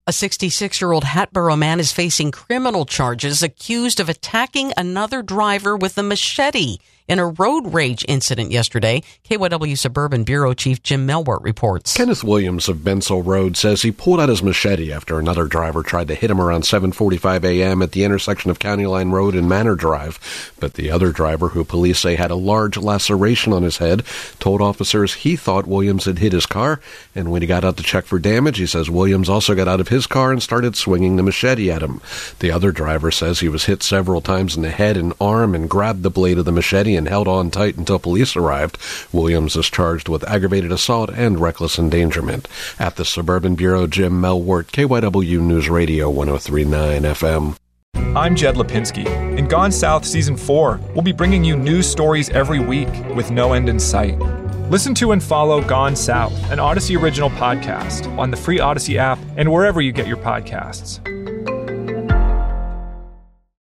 A 66-year-old Hatboro man is facing criminal charges accused of attacking another driver with a machete in a road rage incident yesterday. KYW Suburban Bureau Chief Jim Melwart reports. Kenneth Williams of Bensall Road says he pulled out his machete after another driver tried to hit him around 7:45 a.m. at the intersection of County Line Road and Manor Drive. But the other driver, who police say had a large laceration on his head, told officers he thought Williams had hit his car. And when he got out to check for damage, he says Williams also got out of his car and started swinging the machete at him. The other driver says he was hit several times in the head and arm and grabbed the blade of the machete and held on tight until police arrived. Williams is charged with aggravated assault and reckless endangerment. At the Suburban Bureau, Jim Melwart, KYW News Radio 103.9 FM. I'm Jed Lipinski. In Gone South Season 4, we'll be bringing you news stories every week with no end in sight. Listen to and follow Gone South, an Odyssey original podcast, on the free Odyssey app and wherever you get your podcasts.